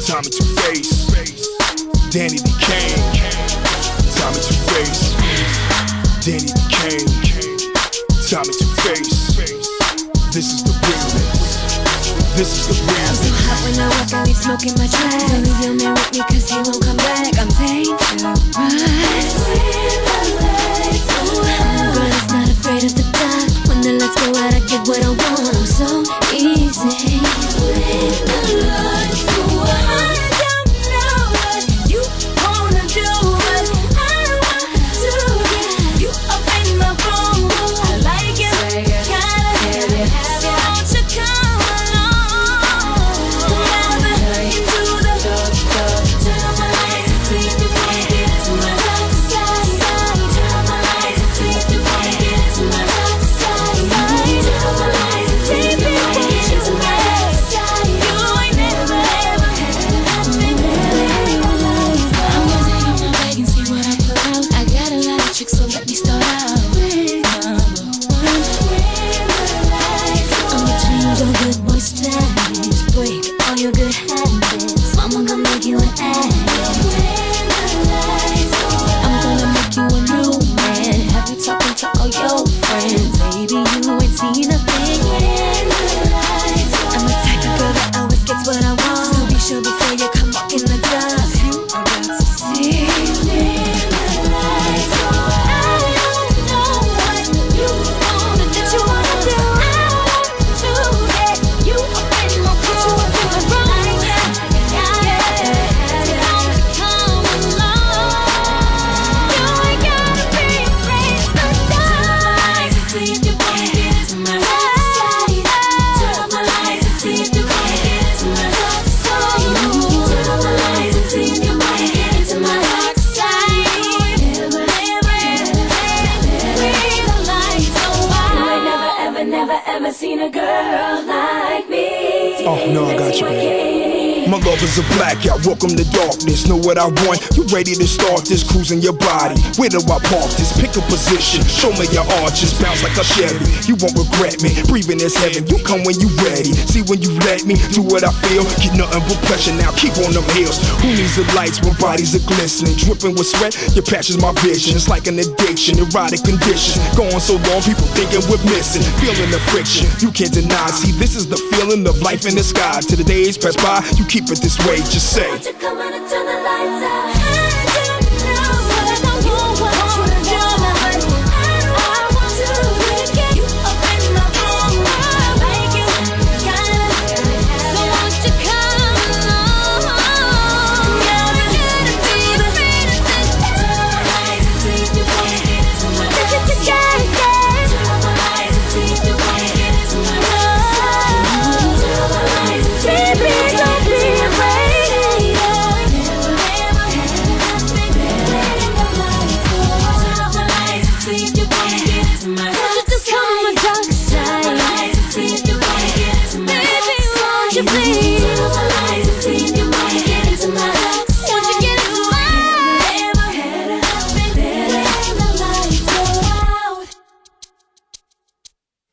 Tommy Two-Face, Danny the Kane. Tommy Two-Face, Danny the Kane. Tommy Two-Face, this is the remix. This is the remix. I'm so hot when I walk, I leave smoke in my tracks. Don't leave your man with me cause he won't come back. I'm dangerous. I'm girl that's not afraid of the dark. When the lights go out, I get what I want. I'm so easy. When the lights go out, I don't know what you wanna do, but I want to get you up in my room. I like it, gotta have it, so won't you come along? Never into the turn on my lights and see if you wanna get into my dark side. Turn on my lights and see if you wanna get into my dark side. Turn on my lights and see if you wanna get into my dark side. You ain't never ever had nothing really. I'm gonna take on my bag and see what I put out. I got a lot of tricks, so let me start out with I'ma change your good boy status, break all your good habits. Mama gonna make you an addict. I'm gonna make you a new man, have you talking to all your friends. Baby, you ain't seen a thing yet. I'm the type of girl that always gets what I want, so be sure before you come walk in the door. You are about to see me. Never seen a girl like me. Oh, no, I got you, baby. My love is a blackout, welcome to darkness. Know what I want, you ready to start this? Cruising your body, where do I park this? Pick a position, show me your arches. Bounce like a Chevy, you won't regret me. Breathing is heaven, you come when you ready. See when you let me, do what I feel. Get nothing but pressure now, keep on them heels. Who needs the lights when bodies are glistening? Dripping with sweat, your passion's my vision. It's like an addiction, erotic condition. Going so long, people thinking we're missing. Feeling the friction, you can't deny. See, this is the feeling of life in the sky. Till the days pass by, you keep it this way, just say. Won't you come on and turn the lights out?